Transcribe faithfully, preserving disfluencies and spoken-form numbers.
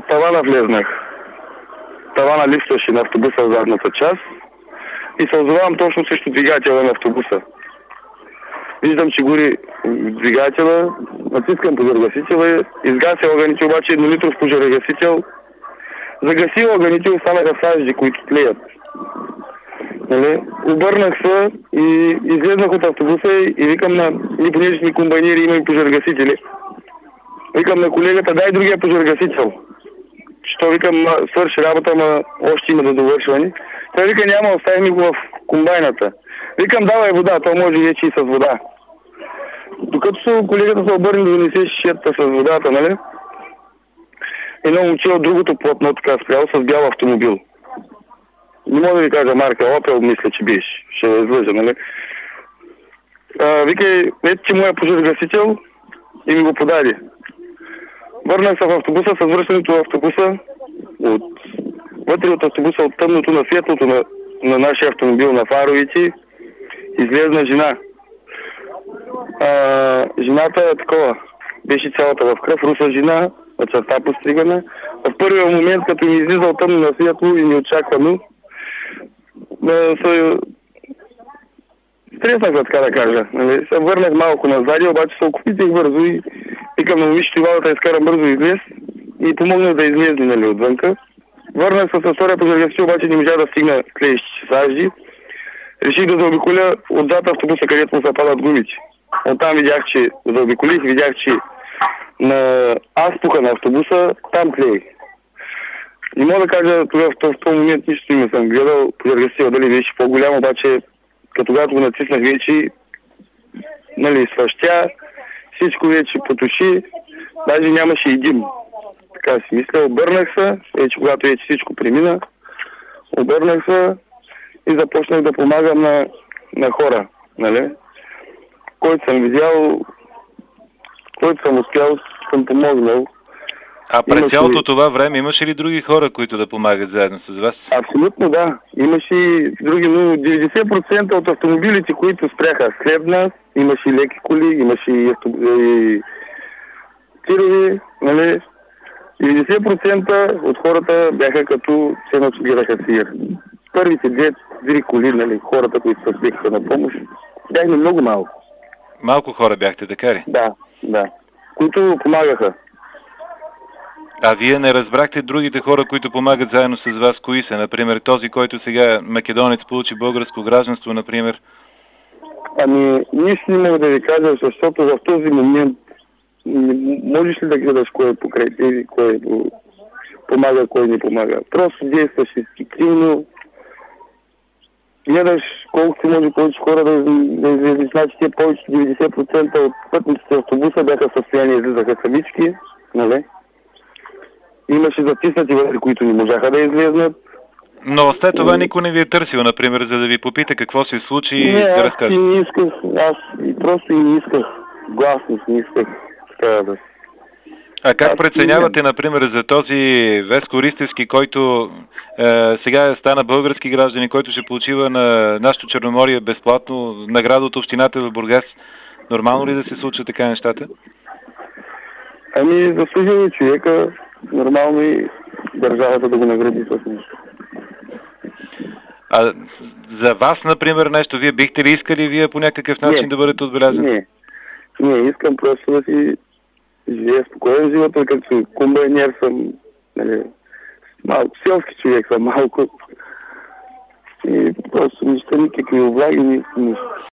тавана влезнах. Тавана липсваше на автобуса в задната част и се озовавам точно срещу двигателя на автобуса. Виждам, че гори двигателя, натискам пожарогасителя, изгася огъните, обаче еднолитров пожарогасител. Загасил огъните, останаха сажди, които тлеят. Нали? Обърнах се и излезнах от автобуса и викам на ни понеже ни комбайнери, има и пожарогасители. Викам на колегата, дай другия пожарогасител. Що викам, свърши работа, ма още има да довършвани. Той вика, няма, остави ми го в комбайната. Викам, давай вода, то може вече и с вода. Докато колегата се обърне да донесе шишета с водата, нали? Едно момче от другото платно така спрял с бял автомобил. Не мога да ви кажа марка, Опел мисля, че беше. Ще го излъжа, нали? А, викай, ето, че моя пожарогасител и ми го подаде. Върнах се в автобуса, с връщането в автобуса, от... вътре от автобуса, от тъмното на светлото на, на нашия автомобил, на фаровите, излезна жена. А, жената е такова, беше цялата в кръв, руса жена, черта постригана. В първия момент, като ми излиза от тъмно на светло и неочаквано, се стреснах, така да кажа. Нали? Се върнах малко назад, обаче се окупитих бързо и викам на момичето валата, изкарам бързо излез и помогнах да излезе, нали, отвънка. Върнах се с втория пожарогасител, обаче не можа да стигна клеещи сажди. Реших да заобиколя отзад автобуса, където му се падат гумите. Оттам видях, че заобиколих, видях, че на азбука на автобуса там клеи. Не мога да кажа, тогава в този момент нищо не съм гледал, пожарогасител дали беше по-голям, обаче като когато го натиснах вече, нали, свъщя, всичко вече потуши, даже нямаше и дим. Така си мисля, обърнах се, вече когато вече всичко премина, обърнах се и започнах да помагам на, на хора, нали? Който съм видял, който съм успял, съм помогнал. А през имаше... цялото това време имаше ли други хора, които да помагат заедно с вас? Абсолютно да. Имаше и други, но деветдесет процента от автомобилите, които спряха след нас, имаше и леки коли, имаше и, и... тирови, нали? деветдесет процента от хората бяха като се наследираха сир. Първите две, три коли, нали, хората, които се спекаха на помощ, бяхме много малко. Малко хора бяхте, така ли? Да, да. Които помагаха. А вие не разбрахте другите хора, които помагат заедно с вас, кои са? Например, този, който сега македонец получи българско гражданство, например? Ами, нищо не мога да ви кажа, защото в този момент можеш ли да гледаш кой е покрай тебе, кой е помага, кой не помага. Просто действаш инстинктивно, гледаш колкото може повече хора да, да излезли. Значи те повече деветдесет процента от пътниците в автобуса бяха в състояние, излизаха самички, нали? Имаше затиснати вътре, които не можаха да излезнат. Но след това никой не ви е търсил, например, за да ви попита какво се случи и не, да разкаже. Не, аз не исках, аз просто и не исках гласност, не исках така да... А как аз преценявате, например, за този Веско Ристевски, който е, сега стана български граждани, който ще получива на нашото Черноморие безплатно награда от общината в Бургас? Нормално ли да се случва така нещата? Ами, заслужил е човека, нормално и държавата да го награди с нещо. А за вас, например, нещо, вие бихте ли искали вие по някакъв начин не, да бъдете отбелязани? Не, не, искам просто да си живея спокоен живот, като комбайнер съм, нали, малко селски човек съм, малко и просто нищо, никакви облаги, нищо.